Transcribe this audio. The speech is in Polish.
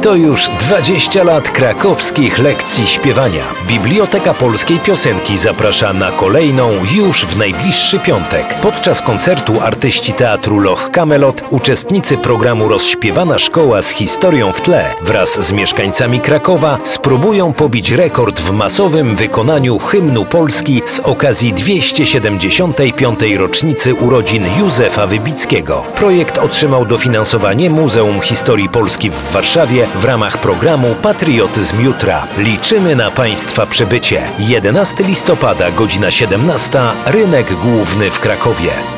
To już 20 lat krakowskich lekcji śpiewania. Biblioteka Polskiej Piosenki zaprasza na kolejną już w najbliższy piątek. Podczas koncertu artyści teatru Loch Kamelot, uczestnicy programu Rozśpiewana Szkoła z historią w tle wraz z mieszkańcami Krakowa spróbują pobić rekord w masowym wykonaniu hymnu Polski z okazji 275. rocznicy urodzin Józefa Wybickiego. Projekt otrzymał dofinansowanie Muzeum Historii Polski w Warszawie w ramach programu Patriotyzm Jutra. Liczymy na Państwa przybycie. 11 listopada, godzina 17, Rynek Główny w Krakowie.